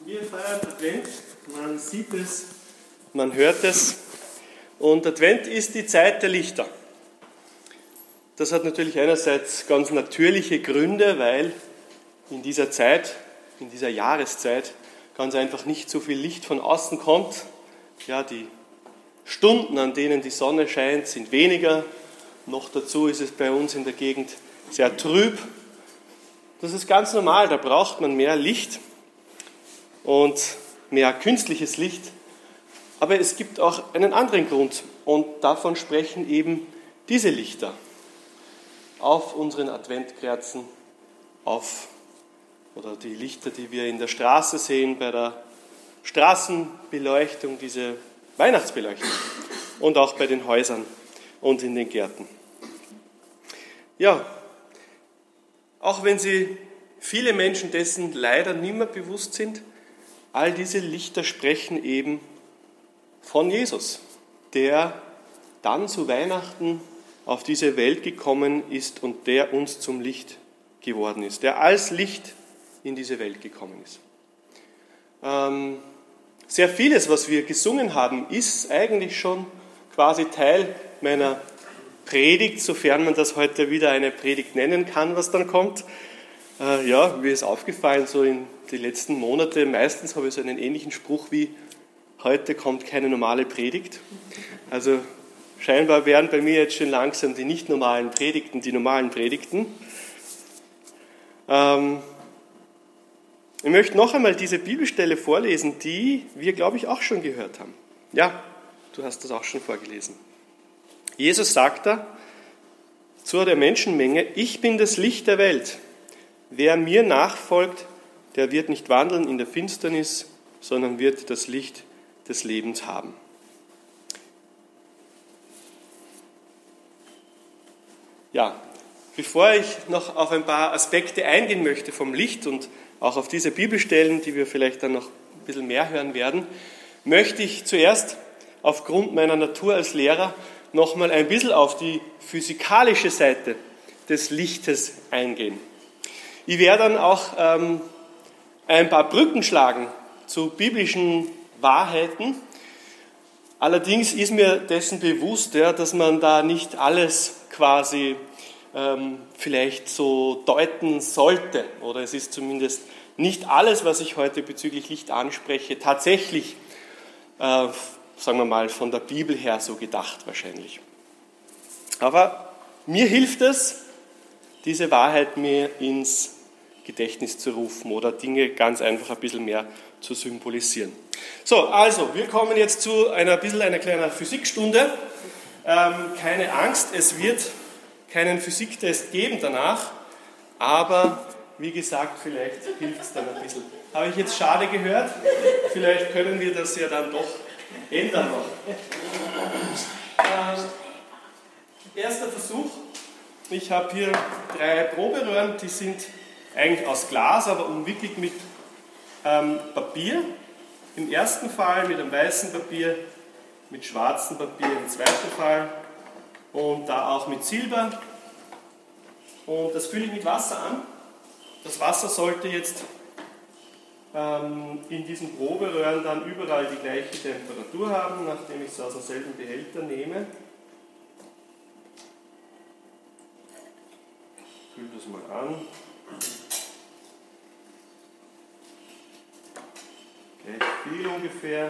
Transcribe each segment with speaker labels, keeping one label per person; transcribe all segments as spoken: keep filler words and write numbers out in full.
Speaker 1: Wir feiern Advent, man sieht es, man hört es und Advent ist die Zeit der Lichter. Das hat natürlich einerseits ganz natürliche Gründe, weil in dieser Zeit, in dieser Jahreszeit ganz einfach nicht so viel Licht von außen kommt. Ja, die Stunden, an denen die Sonne scheint, sind weniger. Noch dazu ist es bei uns in der Gegend sehr trüb. Das ist ganz normal, da braucht man mehr Licht und mehr künstliches Licht. Aber es gibt auch einen anderen Grund und davon sprechen eben diese Lichter auf unseren Adventkerzen, auf oder die Lichter, die wir in der Straße sehen, bei der Straßenbeleuchtung, diese Weihnachtsbeleuchtung und auch bei den Häusern und in den Gärten. Ja, auch wenn sie viele Menschen dessen leider nicht mehr bewusst sind, all diese Lichter sprechen eben von Jesus, der dann zu Weihnachten auf diese Welt gekommen ist und der uns zum Licht geworden ist, der als Licht in diese Welt gekommen ist. Ähm, sehr vieles, was wir gesungen haben, ist eigentlich schon quasi Teil meiner Predigt, sofern man das heute wieder eine Predigt nennen kann, was dann kommt. Äh, ja, mir ist aufgefallen, so in den letzten Monaten, meistens habe ich so einen ähnlichen Spruch wie, heute kommt keine normale Predigt. Also scheinbar wären bei mir jetzt schon langsam die nicht normalen Predigten die normalen Predigten. Ähm, ich möchte noch einmal diese Bibelstelle vorlesen, die wir, glaube ich, auch schon gehört haben. Ja, du hast das auch schon vorgelesen. Jesus sagt da zu der Menschenmenge, ich bin das Licht der Welt. Wer mir nachfolgt, der wird nicht wandeln in der Finsternis, sondern wird das Licht des Lebens haben. Ja, bevor ich noch auf ein paar Aspekte eingehen möchte vom Licht und auch auf diese Bibelstellen, die wir vielleicht dann noch ein bisschen mehr hören werden, möchte ich zuerst aufgrund meiner Natur als Lehrer nochmal ein bisschen auf die physikalische Seite des Lichtes eingehen. Ich werde dann auch ähm, ein paar Brücken schlagen zu biblischen Wahrheiten. Allerdings ist mir dessen bewusst, ja, dass man da nicht alles quasi ähm, vielleicht so deuten sollte. Oder es ist zumindest nicht alles, was ich heute bezüglich Licht anspreche, tatsächlich, äh, sagen wir mal, von der Bibel her so gedacht wahrscheinlich. Aber mir hilft es, diese Wahrheit mir ins Gedächtnis zu rufen oder Dinge ganz einfach ein bisschen mehr zu symbolisieren. So, also, wir kommen jetzt zu einer bisschen einer kleinen Physikstunde. Ähm, keine Angst, es wird keinen Physiktest geben danach, aber wie gesagt, vielleicht hilft es dann ein bisschen. Habe ich jetzt schade gehört? Vielleicht können wir das ja dann doch ändern noch. Ähm, erster Versuch. Ich habe hier drei Proberöhren, die sind eigentlich aus Glas, aber umwickelt mit ähm, Papier. Im ersten Fall mit einem weißen Papier, mit schwarzem Papier im zweiten Fall und da auch mit Silber. Und das fülle ich mit Wasser an. Das Wasser sollte jetzt ähm, in diesen Proberöhren dann überall die gleiche Temperatur haben, nachdem ich es aus demselben Behälter nehme. Ich fülle das mal an. Gleich viel ungefähr.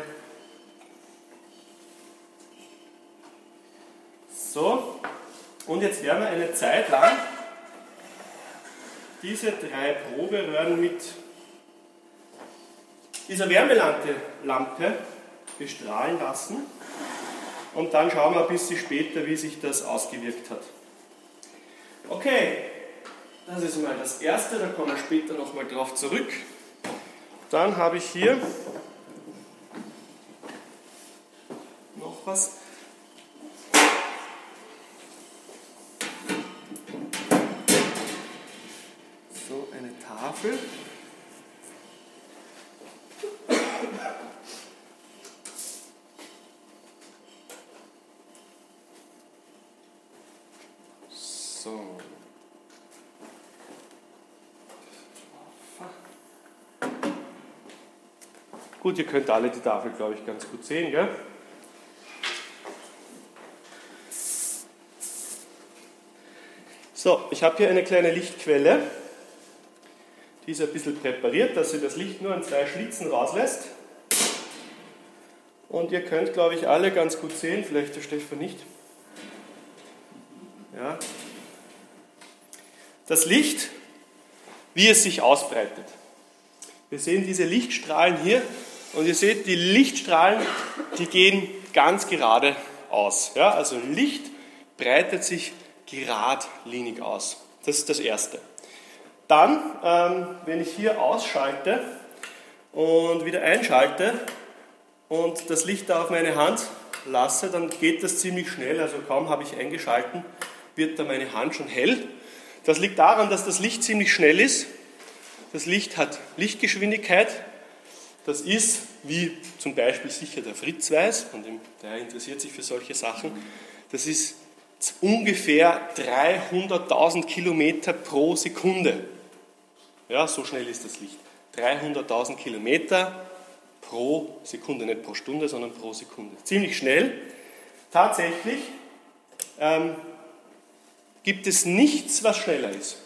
Speaker 1: So, und jetzt werden wir eine Zeit lang diese drei Proberöhren mit dieser Wärmelampe Lampe bestrahlen lassen und dann schauen wir ein bisschen später, wie sich das ausgewirkt hat. Okay, das ist mal das Erste, da kommen wir später nochmal drauf zurück. Dann habe ich hier noch was. So, eine Tafel. So. Gut, ihr könnt alle die Tafel, glaube ich, ganz gut sehen, gell? So, ich habe hier eine kleine Lichtquelle. Die ist ein bisschen präpariert, dass sie das Licht nur an zwei Schlitzen rauslässt. Und ihr könnt, glaube ich, alle ganz gut sehen, vielleicht der Stefan nicht. Ja. Das Licht, wie es sich ausbreitet. Wir sehen diese Lichtstrahlen hier und ihr seht, die Lichtstrahlen, die gehen ganz gerade aus. Ja, also Licht breitet sich geradlinig aus. Das ist das Erste. Dann, ähm, wenn ich hier ausschalte und wieder einschalte und das Licht da auf meine Hand lasse, dann geht das ziemlich schnell. Also kaum habe ich eingeschalten, wird da meine Hand schon hell. Das liegt daran, dass das Licht ziemlich schnell ist. Das Licht hat Lichtgeschwindigkeit. Das ist, wie zum Beispiel sicher der Fritz weiß, und der interessiert sich für solche Sachen, das ist ungefähr dreihunderttausend Kilometer pro Sekunde. Ja, so schnell ist das Licht. dreihunderttausend Kilometer pro Sekunde, nicht pro Stunde, sondern pro Sekunde. Ziemlich schnell. Tatsächlich ähm, gibt es nichts, was schneller ist.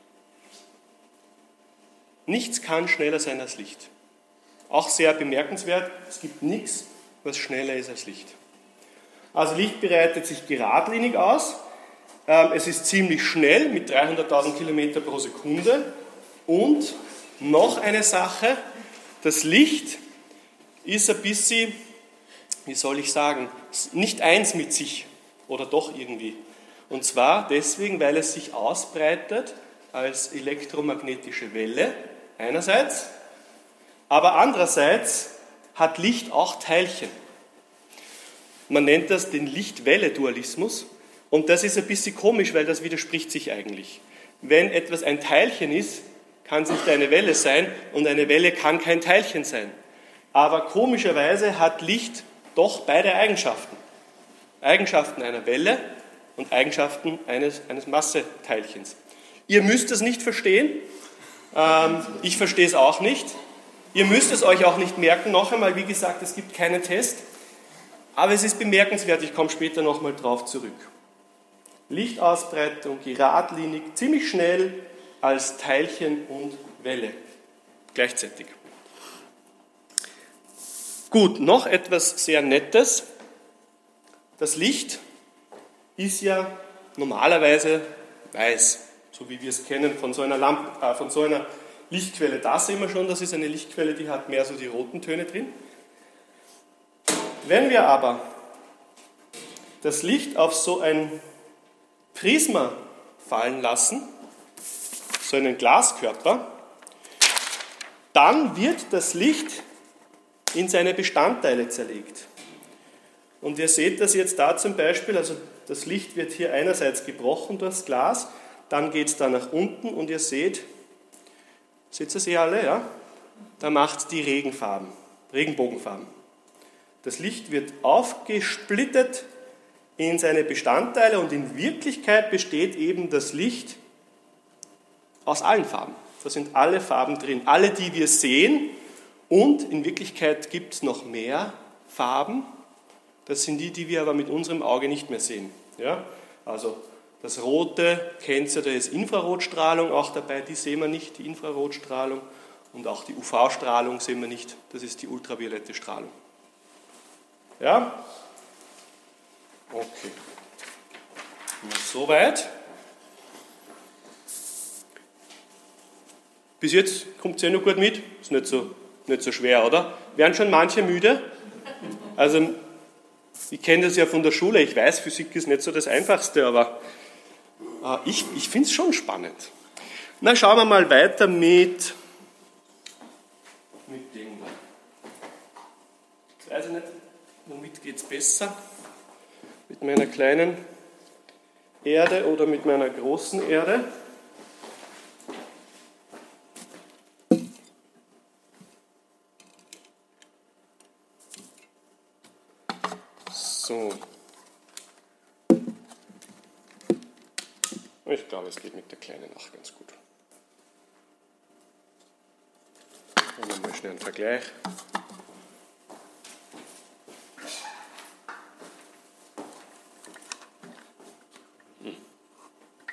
Speaker 1: Nichts kann schneller sein als Licht. Auch sehr bemerkenswert, es gibt nichts, was schneller ist als Licht. Also Licht breitet sich geradlinig aus, es ist ziemlich schnell mit dreihunderttausend Kilometer pro Sekunde und noch eine Sache, das Licht ist ein bisschen, wie soll ich sagen, nicht eins mit sich oder doch irgendwie. Und zwar deswegen, weil es sich ausbreitet als elektromagnetische Welle einerseits, aber andererseits hat Licht auch Teilchen. Man nennt das den Licht-Welle-Dualismus und das ist ein bisschen komisch, weil das widerspricht sich eigentlich. Wenn etwas ein Teilchen ist, kann es nicht eine Welle sein und eine Welle kann kein Teilchen sein. Aber komischerweise hat Licht doch beide Eigenschaften. Eigenschaften einer Welle und Eigenschaften eines, eines Masseteilchens. Ihr müsst es nicht verstehen, ähm, ich verstehe es auch nicht. Ihr müsst es euch auch nicht merken. Noch einmal, wie gesagt, es gibt keinen Test. Aber es ist bemerkenswert, ich komme später nochmal drauf zurück. Lichtausbreitung geradlinig, ziemlich schnell als Teilchen und Welle gleichzeitig. Gut, noch etwas sehr Nettes. Das Licht ist ja normalerweise weiß, so wie wir es kennen von so einer Lampe, äh, von so einer Lichtquelle. Da sehen wir schon, das ist eine Lichtquelle, die hat mehr so die roten Töne drin. Wenn wir aber das Licht auf so ein Prisma fallen lassen, so einen Glaskörper, dann wird das Licht in seine Bestandteile zerlegt. Und ihr seht das jetzt da zum Beispiel, also das Licht wird hier einerseits gebrochen durchs Glas, dann geht es da nach unten und ihr seht, seht ihr sie alle, ja? Da macht es die Regenfarben, Regenbogenfarben. Das Licht wird aufgesplittet in seine Bestandteile und in Wirklichkeit besteht eben das Licht aus allen Farben. Da sind alle Farben drin, alle, die wir sehen, und in Wirklichkeit gibt es noch mehr Farben. Das sind die, die wir aber mit unserem Auge nicht mehr sehen. Ja? Also das Rote kennt ihr, da ist Infrarotstrahlung auch dabei, die sehen wir nicht, die Infrarotstrahlung, und auch die U V-Strahlung sehen wir nicht, das ist die ultraviolette Strahlung. Ja? Okay. Soweit. Bis jetzt kommt es ja noch gut mit. Ist nicht so, nicht so schwer, oder? Werden schon manche müde? Also, ich kenne das ja von der Schule. Ich weiß, Physik ist nicht so das Einfachste, aber äh, ich, ich finde es schon spannend. Na, schauen wir mal weiter mit, mit dem da. Jetzt weiß ich nicht, womit geht es besser? Mit meiner kleinen Erde oder mit meiner großen Erde? So. Ich glaube, es geht mit der kleinen auch ganz gut. Machen wir mal schnell einen Vergleich.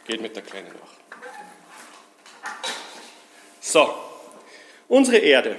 Speaker 1: Geht mit der Kleinen auch. So, unsere Erde.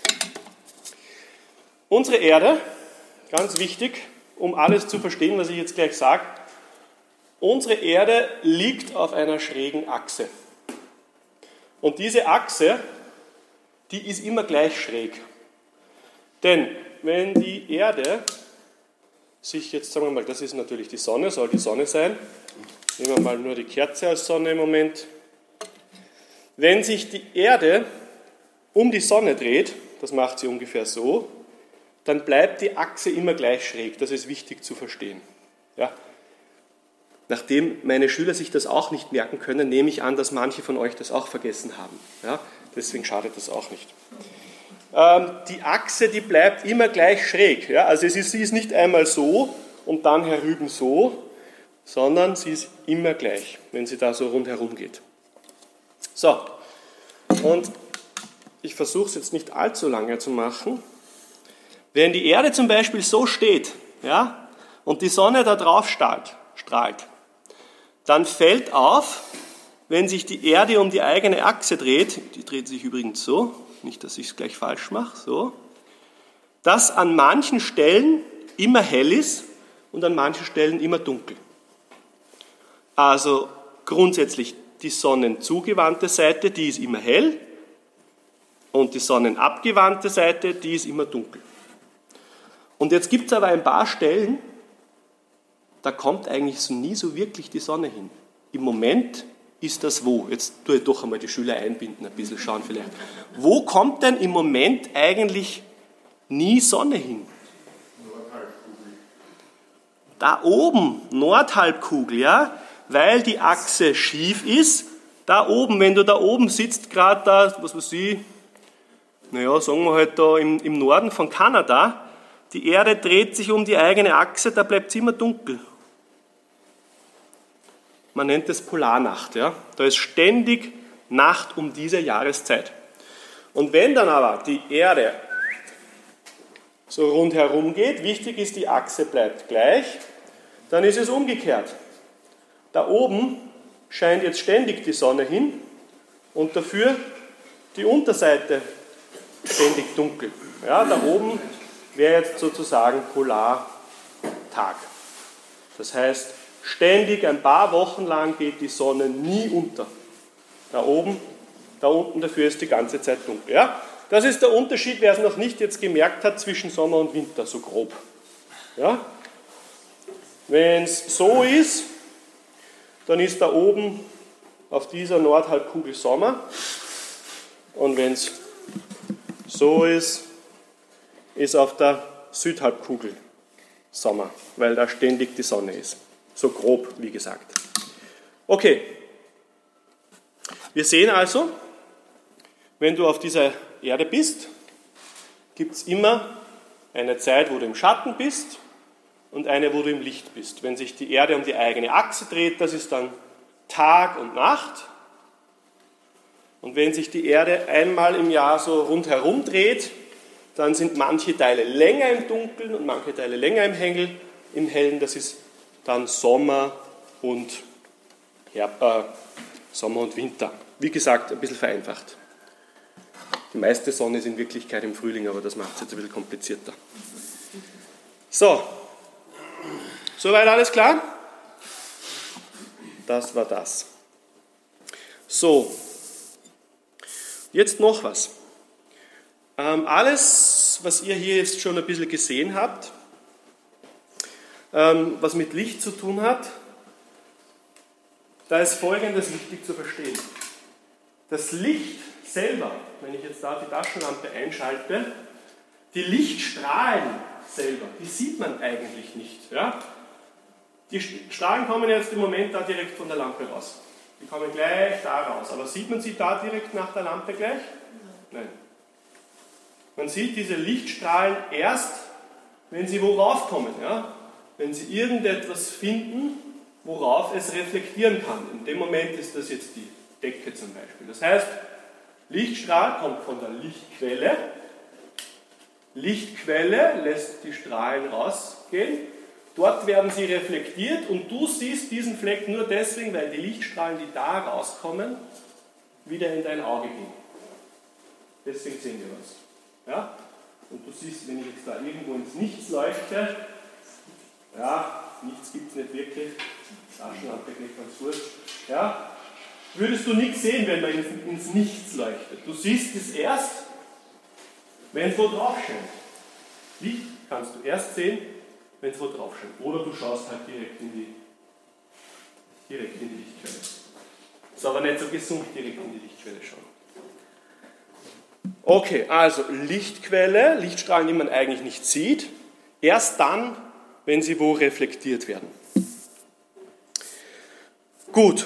Speaker 1: Unsere Erde, ganz wichtig, um alles zu verstehen, was ich jetzt gleich sage, unsere Erde liegt auf einer schrägen Achse. Und diese Achse, die ist immer gleich schräg. Denn wenn die Erde sich jetzt, sagen wir mal, das ist natürlich die Sonne, soll die Sonne sein. Nehmen wir mal nur die Kerze als Sonne im Moment. Wenn sich die Erde um die Sonne dreht, das macht sie ungefähr so, dann bleibt die Achse immer gleich schräg. Das ist wichtig zu verstehen. Ja? Nachdem meine Schüler sich das auch nicht merken können, nehme ich an, dass manche von euch das auch vergessen haben. Ja? Deswegen schadet das auch nicht. Ähm, die Achse, die bleibt immer gleich schräg. Ja? Also es ist, sie ist nicht einmal so und dann herüben so, sondern sie ist immer gleich, wenn sie da so rundherum geht. So, und ich versuche es jetzt nicht allzu lange zu machen. Wenn die Erde zum Beispiel so steht, ja, und die Sonne da drauf strahlt, strahlt, dann fällt auf, wenn sich die Erde um die eigene Achse dreht, die dreht sich übrigens so, nicht, dass ich es gleich falsch mache, so, dass an manchen Stellen immer hell ist und an manchen Stellen immer dunkel. Also grundsätzlich die sonnenzugewandte Seite, die ist immer hell und die sonnenabgewandte Seite, die ist immer dunkel. Und jetzt gibt es aber ein paar Stellen, da kommt eigentlich so nie so wirklich die Sonne hin. Im Moment ist das wo? Jetzt tue ich doch einmal die Schüler einbinden, ein bisschen schauen vielleicht. Wo kommt denn im Moment eigentlich nie Sonne hin?
Speaker 2: Nordhalbkugel.
Speaker 1: Da oben, Nordhalbkugel, ja, weil die Achse schief ist. Da oben, wenn du da oben sitzt, gerade da, was weiß ich, naja, sagen wir halt da im, im Norden von Kanada, die Erde dreht sich um die eigene Achse, da bleibt es immer dunkel. Man nennt es Polarnacht. Ja? Da ist ständig Nacht um diese Jahreszeit. Und wenn dann aber die Erde so rundherum geht, wichtig ist, die Achse bleibt gleich, dann ist es umgekehrt. Da oben scheint jetzt ständig die Sonne hin und dafür die Unterseite ständig dunkel. Ja, da oben wäre jetzt sozusagen Polartag. Das heißt, ständig ein paar Wochen lang geht die Sonne nie unter. Da oben, da unten dafür ist die ganze Zeit dunkel. Ja? Das ist der Unterschied, wer es noch nicht jetzt gemerkt hat, zwischen Sommer und Winter, so grob. Ja? Wenn es so ist, dann ist da oben auf dieser Nordhalbkugel Sommer. Und wenn es so ist, ist auf der Südhalbkugel Sommer, weil da ständig die Sonne ist. So grob, wie gesagt. Okay. Wir sehen also, wenn du auf dieser Erde bist, gibt es immer eine Zeit, wo du im Schatten bist und eine, wo du im Licht bist. Wenn sich die Erde um die eigene Achse dreht, das ist dann Tag und Nacht. Und wenn sich die Erde einmal im Jahr so rundherum dreht, dann sind manche Teile länger im Dunkeln und manche Teile länger im Hellen. Im Hellen, das ist dann Sommer und, Herb, äh, Sommer und Winter. Wie gesagt, ein bisschen vereinfacht. Die meiste Sonne ist in Wirklichkeit im Frühling, aber das macht es jetzt ein bisschen komplizierter. So, soweit alles klar? Das war das. So, jetzt noch was. Ähm, alles, was ihr hier jetzt schon ein bisschen gesehen habt, ähm, was mit Licht zu tun hat, da ist Folgendes wichtig zu verstehen. Das Licht selber, wenn ich jetzt da die Taschenlampe einschalte, die Lichtstrahlen selber, die sieht man eigentlich nicht. Ja? Die Strahlen kommen jetzt im Moment da direkt von der Lampe raus. Die kommen gleich da raus. Aber sieht man sie da direkt nach der Lampe gleich? Nein. Man sieht diese Lichtstrahlen erst, wenn sie worauf kommen. Ja? Wenn sie irgendetwas finden, worauf es reflektieren kann. In dem Moment ist das jetzt die Decke zum Beispiel. Das heißt, Lichtstrahl kommt von der Lichtquelle. Lichtquelle lässt die Strahlen rausgehen. dort werden sie reflektiert und du siehst diesen Fleck nur deswegen, weil die Lichtstrahlen, die da rauskommen, wieder in dein Auge gehen. Deswegen sehen wir was. Ja? Und du siehst, wenn ich jetzt da irgendwo ins Nichts leuchte, ja, nichts gibt es nicht wirklich, Taschenlampe geht ganz gut, ja, würdest du nichts sehen, wenn man ins Nichts leuchtet. Du siehst es erst, wenn es wo drauf scheint. Licht kannst du erst sehen, wenn es wo drauf scheint. Oder du schaust halt direkt in die, direkt in die Lichtquelle. Ist aber nicht so gesund, direkt in die Lichtquelle schauen. Okay, also Lichtquelle, Lichtstrahlen, die man eigentlich nicht sieht, erst dann, wenn sie wo reflektiert werden. Gut.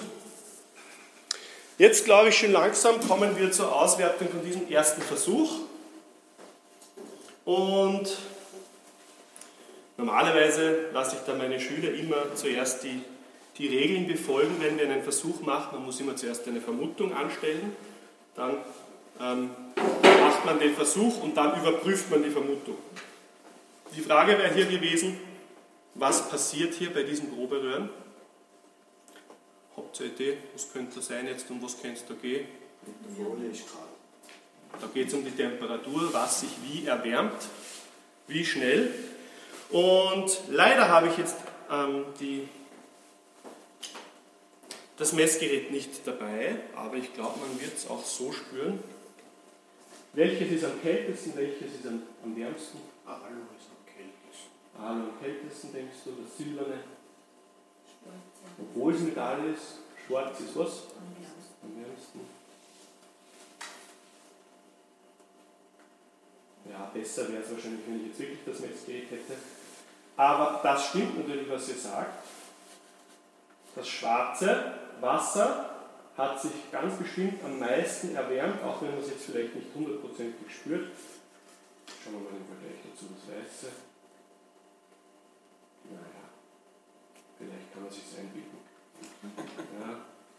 Speaker 1: Jetzt glaube ich, schon langsam kommen wir zur Auswertung von diesem ersten Versuch. Und normalerweise lasse ich da meine Schüler immer zuerst die, die Regeln befolgen, wenn wir einen Versuch machen. Man muss immer zuerst eine Vermutung anstellen, dann ähm, macht man den Versuch und dann überprüft man die Vermutung. Die Frage wäre hier gewesen, was passiert hier bei diesen Proberöhren? Habt ihr eine Idee, was könnte das sein jetzt, um was könnte es da gehen? Da geht es um die Temperatur, was sich wie erwärmt, wie schnell. Und leider habe ich jetzt ähm, die, das Messgerät nicht dabei, aber ich glaube, man wird es auch so spüren. Welches ist am kältesten, welches ist am, am wärmsten?
Speaker 2: Alu ist am kältesten.
Speaker 1: Alu am kältesten, denkst du, das Silberne? Obwohl es Metall ist, schwarz ist was? Am wärmsten. Ja, besser wäre es wahrscheinlich, wenn ich jetzt wirklich das Messgerät hätte. Aber das stimmt natürlich, was ihr sagt. Das schwarze Wasser hat sich ganz bestimmt am meisten erwärmt, auch wenn man es jetzt vielleicht nicht hundertprozentig spürt. Schauen wir mal im Vergleich dazu das Weiße. Naja, vielleicht kann man es sich einbilden. Ja.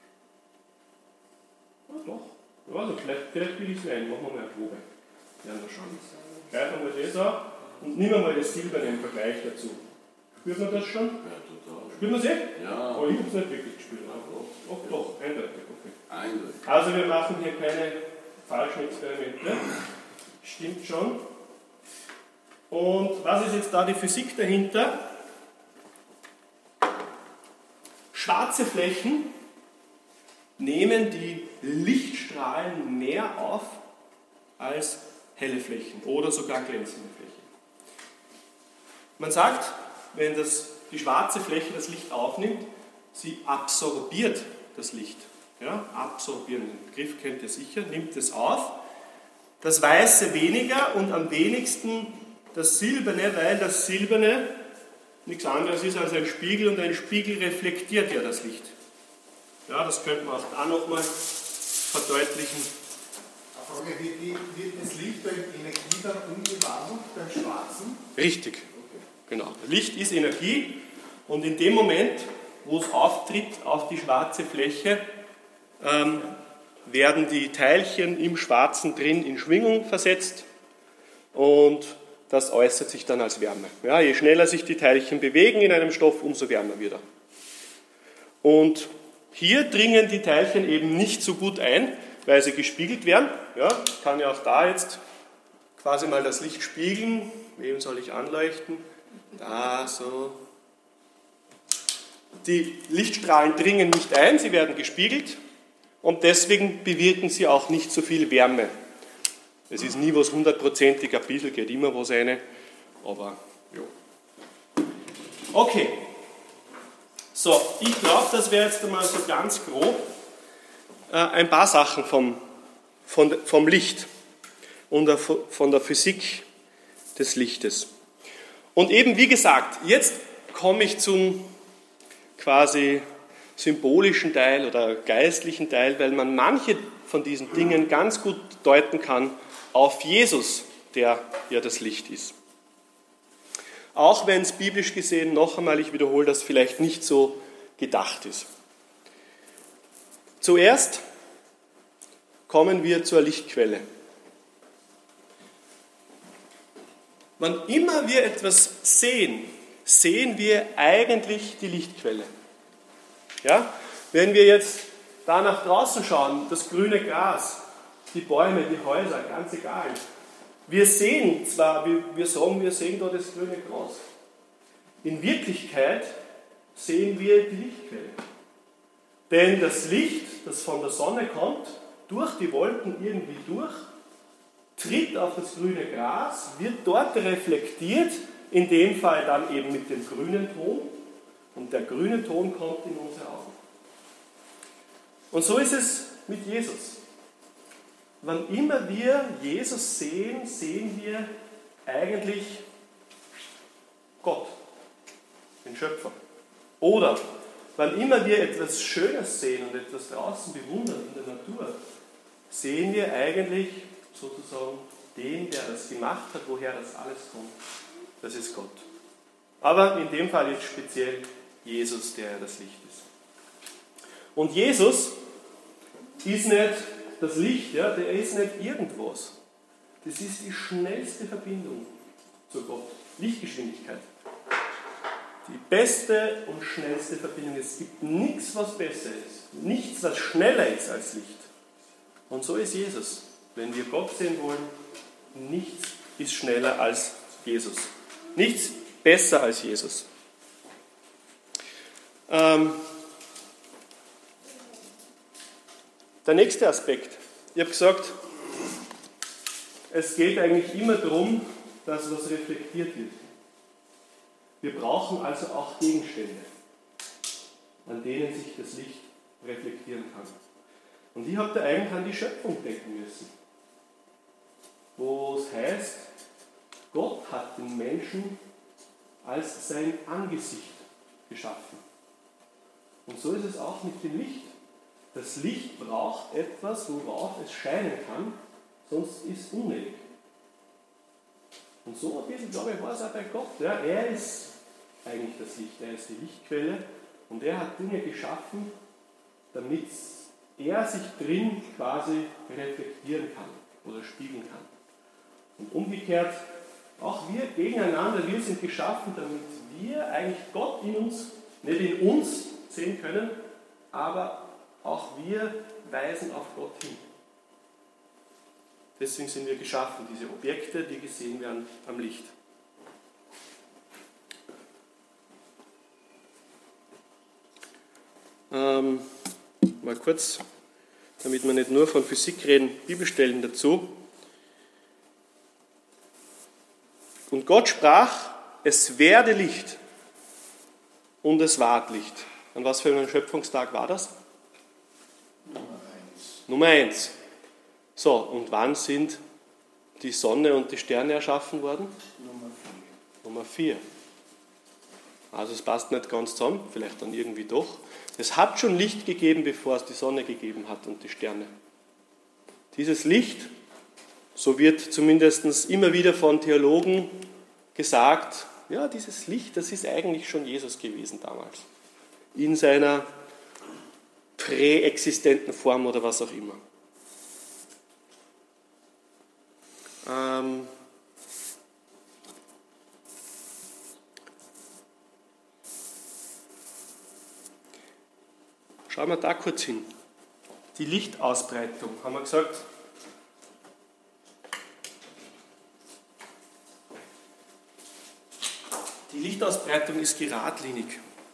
Speaker 1: Ja, doch. Also vielleicht, vielleicht will ich es mir ein. Machen wir mal eine Probe. Ja, wir schauen. Gleich einmal das an und nehmen wir mal das Silberne im Vergleich dazu. Spürt man das schon?
Speaker 2: Ja, total.
Speaker 1: Spürt man es eh?
Speaker 2: Ja.
Speaker 1: Aber ich habe es nicht wirklich gespürt. Doch, doch, eindeutig. Okay.
Speaker 2: Eindeutig.
Speaker 1: Also wir machen hier keine falschen Experimente. Stimmt schon. Und was ist jetzt da die Physik dahinter? Schwarze Flächen nehmen die Lichtstrahlen mehr auf als helle Flächen oder sogar glänzende Flächen. Man sagt, wenn das, die schwarze Fläche das Licht aufnimmt, sie absorbiert das Licht. Ja, absorbieren, den Begriff kennt ihr sicher, nimmt es auf. Das Weiße weniger und am wenigsten das Silberne, weil das Silberne nichts anderes ist als ein Spiegel und ein Spiegel reflektiert ja das Licht. Ja, das könnte man auch da nochmal verdeutlichen.
Speaker 2: Frage, wird, die, wird das Licht durch Energie dann umgewandelt beim Schwarzen?
Speaker 1: Richtig, genau. Licht ist Energie und in dem Moment, wo es auftritt auf die schwarze Fläche, ähm, werden die Teilchen im Schwarzen drin in Schwingung versetzt und das äußert sich dann als Wärme. Ja, je schneller sich die Teilchen bewegen in einem Stoff, umso wärmer wird er. Und hier dringen die Teilchen eben nicht so gut ein, weil sie gespiegelt werden. Ja, ich kann ja auch da jetzt quasi mal das Licht spiegeln. Wem soll ich anleuchten? Da, so. Die Lichtstrahlen dringen nicht ein, sie werden gespiegelt und deswegen bewirken sie auch nicht so viel Wärme. Es ist nie was hundertprozentig, ein bisschen geht immer was rein, aber ja. Okay. So, ich glaube, das wäre jetzt einmal so ganz grob äh, ein paar Sachen vom, von, vom Licht und der, von der Physik des Lichtes. Und eben wie gesagt, jetzt komme ich zum quasi symbolischen Teil oder geistlichen Teil, weil man manche von diesen Dingen ganz gut deuten kann auf Jesus, der ja das Licht ist. Auch wenn es biblisch gesehen, noch einmal, ich wiederhole das, vielleicht nicht so gedacht ist. Zuerst kommen wir zur Lichtquelle. Wann immer wir etwas sehen, sehen wir eigentlich die Lichtquelle. Ja? Wenn wir jetzt da nach draußen schauen, das grüne Gras, die Bäume, die Häuser, ganz egal. Wir sehen zwar, wir sagen, wir sehen da das grüne Gras. In Wirklichkeit sehen wir die Lichtquelle. Denn das Licht, das von der Sonne kommt, durch die Wolken irgendwie durch, tritt auf das grüne Gras, wird dort reflektiert, in dem Fall dann eben mit dem grünen Ton, und der grüne Ton kommt in unsere Augen. Und so ist es mit Jesus. Wann immer wir Jesus sehen, sehen wir eigentlich Gott, den Schöpfer. Oder wann immer wir etwas Schönes sehen und etwas draußen bewundern in der Natur, sehen wir eigentlich sozusagen den, der das gemacht hat, woher das alles kommt. Das ist Gott. Aber in dem Fall jetzt speziell Jesus, der das Licht ist. Und Jesus ist nicht das Licht, ja, der ist nicht irgendwas. Das ist die schnellste Verbindung zu Gott. Lichtgeschwindigkeit. Die beste und schnellste Verbindung. Es gibt nichts, was besser ist. Nichts, was schneller ist als Licht. Und so ist Jesus. Wenn wir Gott sehen wollen, nichts ist schneller als Jesus. Nichts besser als Jesus. Ähm, der nächste Aspekt. Ich habe gesagt, es geht eigentlich immer darum, dass was reflektiert wird. Wir brauchen also auch Gegenstände, an denen sich das Licht reflektieren kann. Und ich habe da eigentlich an die Schöpfung denken müssen, wo es heißt, Gott hat den Menschen als sein Angesicht geschaffen. Und so ist es auch mit dem Licht. Das Licht braucht etwas, worauf es scheinen kann, sonst ist es unnötig. Und so ein bisschen, glaube ich, war es auch bei Gott. Ja, er ist eigentlich das Licht, er ist die Lichtquelle und er hat Dinge geschaffen, damit er sich drin quasi reflektieren kann oder spiegeln kann. Und umgekehrt, auch wir gegeneinander, wir sind geschaffen, damit wir eigentlich Gott in uns, nicht in uns sehen können, aber auch wir weisen auf Gott hin. Deswegen sind wir geschaffen, diese Objekte, die gesehen werden am Licht. Ähm, mal kurz, damit wir nicht nur von Physik reden, Bibelstellen dazu. Und Gott sprach, es werde Licht und es ward Licht. An was für einem Schöpfungstag war das?
Speaker 2: Nummer eins.
Speaker 1: Nummer eins. So, und wann sind die Sonne und die Sterne erschaffen worden?
Speaker 2: Nummer vier.
Speaker 1: Nummer vier. Also es passt nicht ganz zusammen, vielleicht dann irgendwie doch. Es hat schon Licht gegeben, bevor es die Sonne gegeben hat und die Sterne. Dieses Licht, so wird zumindest immer wieder von Theologen gesagt, ja, dieses Licht, das ist eigentlich schon Jesus gewesen damals. In seiner präexistenten Form oder was auch immer. Ähm, Schauen wir da kurz hin. Die Lichtausbreitung, haben wir gesagt, die Lichtausbreitung ist geradlinig.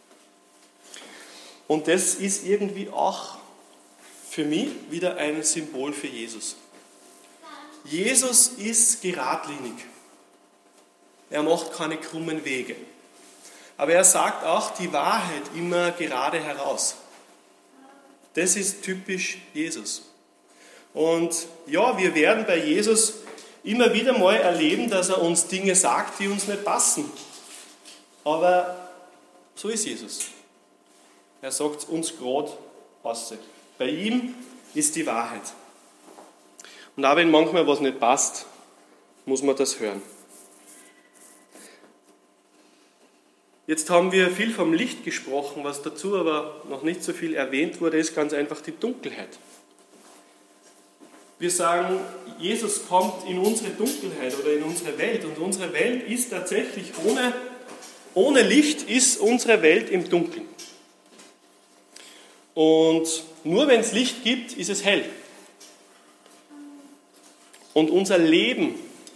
Speaker 1: Und das ist irgendwie auch für mich wieder ein Symbol für Jesus. Jesus ist geradlinig. Er macht keine krummen Wege. Aber er sagt auch die Wahrheit immer gerade heraus. Das ist typisch Jesus. Und ja, wir werden bei Jesus immer wieder mal erleben, dass er uns Dinge sagt, die uns nicht passen. Aber so ist Jesus. Er sagt es uns gerade aus. Bei ihm ist die Wahrheit. Und auch wenn manchmal was nicht passt, muss man das hören. Jetzt haben wir viel vom Licht gesprochen, was dazu aber noch nicht so viel erwähnt wurde, ist ganz einfach die Dunkelheit. Wir sagen, Jesus kommt in unsere Dunkelheit oder in unsere Welt und unsere Welt ist tatsächlich ohne ohne Licht ist unsere Welt im Dunkeln. Und nur wenn es Licht gibt, ist es hell. Und unser Leben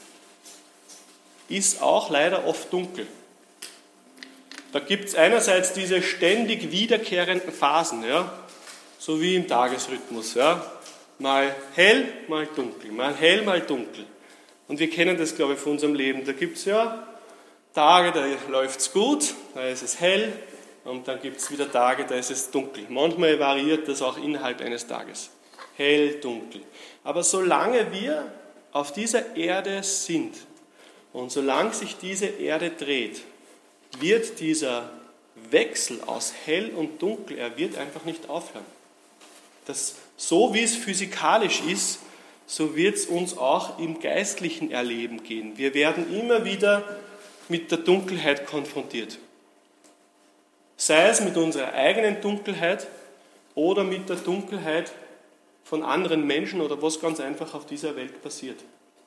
Speaker 1: ist auch leider oft dunkel. Da gibt es einerseits diese ständig wiederkehrenden Phasen, ja, so wie im Tagesrhythmus. Ja. Mal hell, mal dunkel, mal hell, mal dunkel. Und wir kennen das, glaube ich, von unserem Leben. Da gibt es ja Tage, da läuft es gut, da ist es hell, und dann gibt es wieder Tage, da ist es dunkel. Manchmal variiert das auch innerhalb eines Tages. Hell, dunkel. Aber solange wir auf dieser Erde sind und solange sich diese Erde dreht, wird dieser Wechsel aus hell und dunkel, er wird einfach nicht aufhören. Das, so wie es physikalisch ist, so wird es uns auch im geistlichen Erleben gehen. Wir werden immer wieder mit der Dunkelheit konfrontiert. Sei es mit unserer eigenen Dunkelheit oder mit der Dunkelheit von anderen Menschen oder was ganz einfach auf dieser Welt passiert.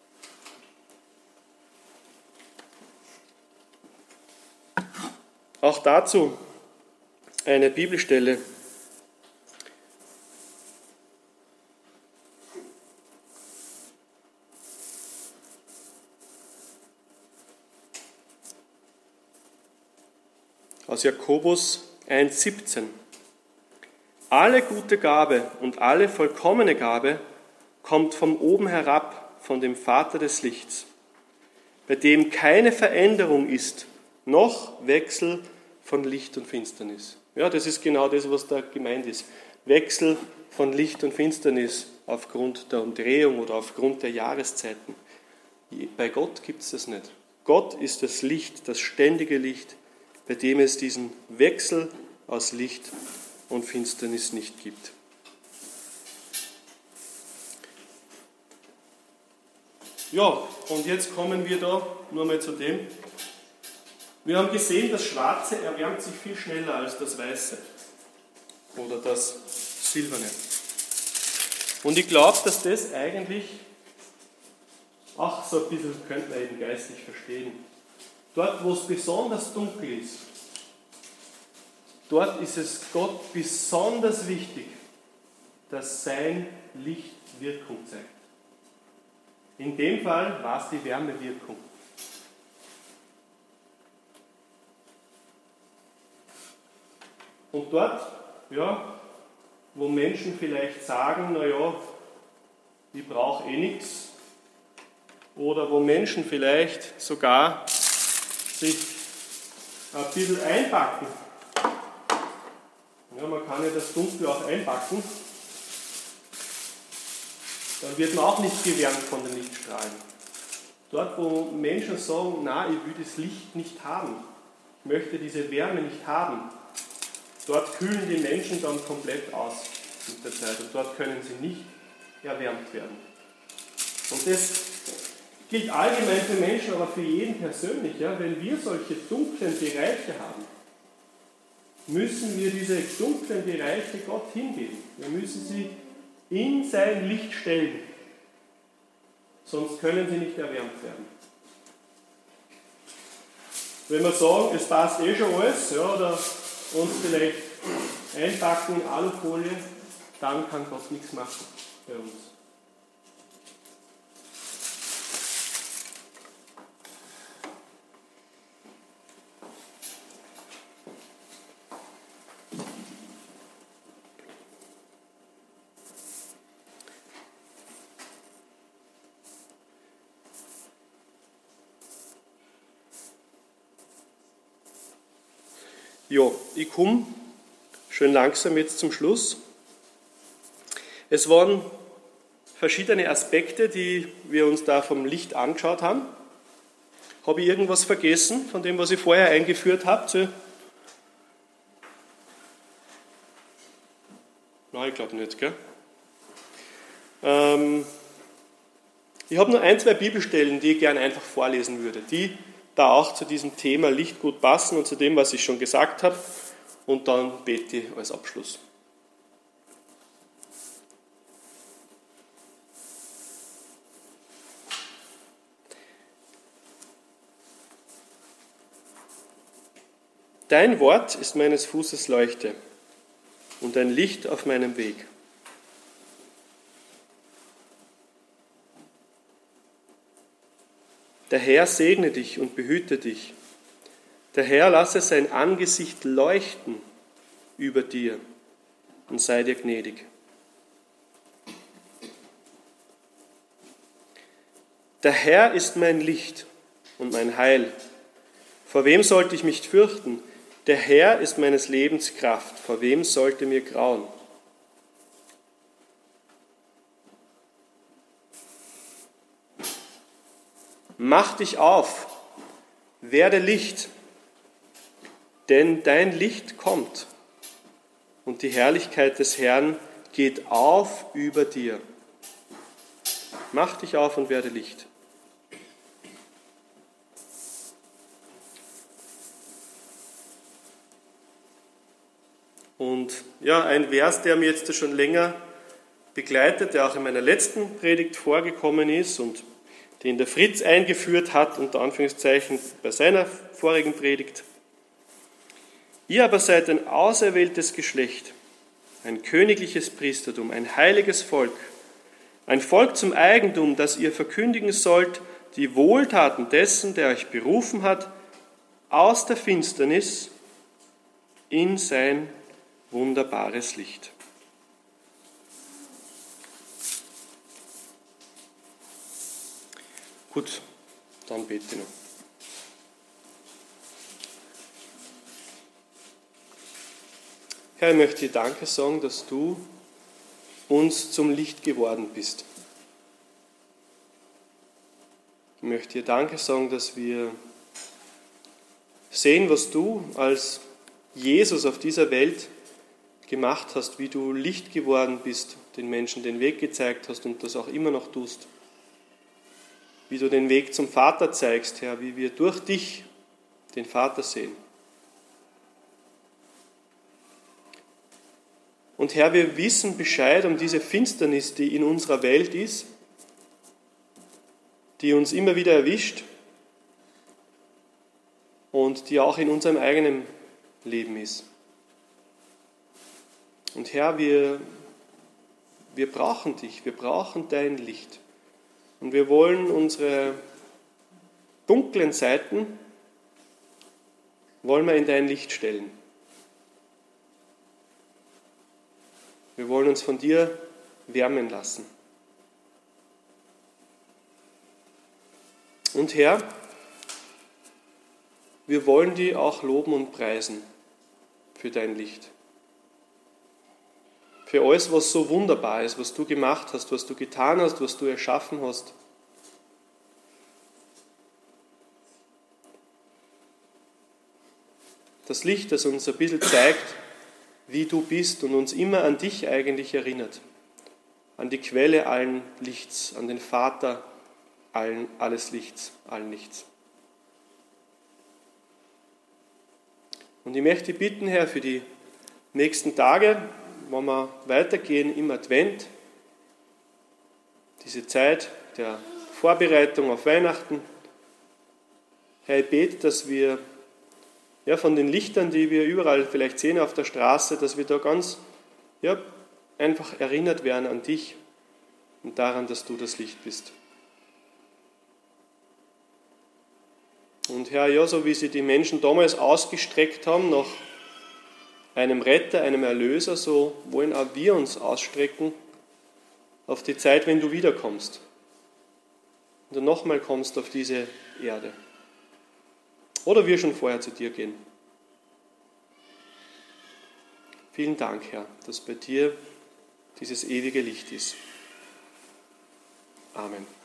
Speaker 1: Auch dazu eine Bibelstelle. Aus Jakobus eins siebzehn. Alle gute Gabe und alle vollkommene Gabe kommt von oben herab, von dem Vater des Lichts, bei dem keine Veränderung ist, noch Wechsel von Licht und Finsternis. Ja, das ist genau das, was da gemeint ist. Wechsel von Licht und Finsternis aufgrund der Umdrehung oder aufgrund der Jahreszeiten. Bei Gott gibt es das nicht. Gott ist das Licht, das ständige Licht, bei dem es diesen Wechsel aus Licht und Finsternis nicht gibt. Ja, und jetzt kommen wir da nur mal zu dem. Wir haben gesehen, das Schwarze erwärmt sich viel schneller als das Weiße oder das Silberne. Und ich glaube, dass das eigentlich auch so ein bisschen, könnte man eben geistlich verstehen. Dort, wo es besonders dunkel ist, dort ist es Gott besonders wichtig, dass sein Licht Wirkung zeigt. In dem Fall war es die Wärmewirkung. Und dort, ja, wo Menschen vielleicht sagen, naja, ich brauche eh nichts, oder wo Menschen vielleicht sogar sich ein bisschen einpacken. Ja, man kann ja das Dunkel auch einpacken. Dann wird man auch nicht gewärmt von den Lichtstrahlen. Dort, wo Menschen sagen, na, ich will das Licht nicht haben, ich möchte diese Wärme nicht haben, dort kühlen die Menschen dann komplett aus mit der Zeit und dort können sie nicht erwärmt werden. Und das gilt allgemein für Menschen, aber für jeden persönlich. Ja? Wenn wir solche dunklen Bereiche haben, müssen wir diese dunklen Bereiche Gott hingeben. Wir müssen sie in sein Licht stellen. Sonst können sie nicht erwärmt werden. Wenn wir sagen, es passt eh schon alles, ja, oder uns vielleicht einpacken in Alufolie, dann kann Gott nichts machen bei uns. Ja, ich komme schön langsam jetzt zum Schluss. Es waren verschiedene Aspekte, die wir uns da vom Licht angeschaut haben. Habe ich irgendwas vergessen von dem, was ich vorher eingeführt habe? Nein, ich glaube nicht, gell? Ähm, ich habe nur ein, zwei Bibelstellen, die ich gerne einfach vorlesen würde, die da auch zu diesem Thema Licht gut passen und zu dem, was ich schon gesagt habe. Und dann bete ich als Abschluss. Dein Wort ist meines Fußes Leuchte und ein Licht auf meinem Weg. Der Herr segne dich und behüte dich. Der Herr lasse sein Angesicht leuchten über dir und sei dir gnädig. Der Herr ist mein Licht und mein Heil. Vor wem sollte ich mich fürchten? Der Herr ist meines Lebens Kraft. Vor wem sollte mir grauen? Mach dich auf, werde Licht, denn dein Licht kommt und die Herrlichkeit des Herrn geht auf über dir. Mach dich auf und werde Licht. Und ja, ein Vers, der mir jetzt schon länger begleitet, der auch in meiner letzten Predigt vorgekommen ist und den der Fritz eingeführt hat, unter Anführungszeichen bei seiner vorigen Predigt. Ihr aber seid ein auserwähltes Geschlecht, ein königliches Priestertum, ein heiliges Volk, ein Volk zum Eigentum, das ihr verkündigen sollt, die Wohltaten dessen, der euch berufen hat, aus der Finsternis in sein wunderbares Licht. Gut, dann bete ich noch. Herr, ich möchte dir Danke sagen, dass du uns zum Licht geworden bist. Ich möchte dir Danke sagen, dass wir sehen, was du als Jesus auf dieser Welt gemacht hast, wie du Licht geworden bist, den Menschen den Weg gezeigt hast und das auch immer noch tust. Wie du den Weg zum Vater zeigst, Herr, wie wir durch dich den Vater sehen. Und Herr, wir wissen Bescheid um diese Finsternis, die in unserer Welt ist, die uns immer wieder erwischt und die auch in unserem eigenen Leben ist. Und Herr, wir, wir brauchen dich, wir brauchen dein Licht. Und wir wollen unsere dunklen Seiten, wollen wir in dein Licht stellen. Wir wollen uns von dir wärmen lassen. Und Herr, wir wollen dich auch loben und preisen für dein Licht. Für alles, was so wunderbar ist, was du gemacht hast, was du getan hast, was du erschaffen hast. Das Licht, das uns ein bisschen zeigt, wie du bist und uns immer an dich eigentlich erinnert. An die Quelle allen Lichts, an den Vater allen, alles Lichts, allen Lichts. Und ich möchte dich bitten, Herr, für die nächsten Tage, wenn wir weitergehen im Advent, diese Zeit der Vorbereitung auf Weihnachten. Herr, ich bete, dass wir ja, von den Lichtern, die wir überall vielleicht sehen auf der Straße, dass wir da ganz ja, einfach erinnert werden an dich und daran, dass du das Licht bist. Und Herr, ja, so wie sie die Menschen damals ausgestreckt haben nach einem Retter, einem Erlöser, so wollen auch wir uns ausstrecken auf die Zeit, wenn du wiederkommst. Und du nochmal kommst auf diese Erde. Oder wir schon vorher zu dir gehen. Vielen Dank, Herr, dass bei dir dieses ewige Licht ist. Amen.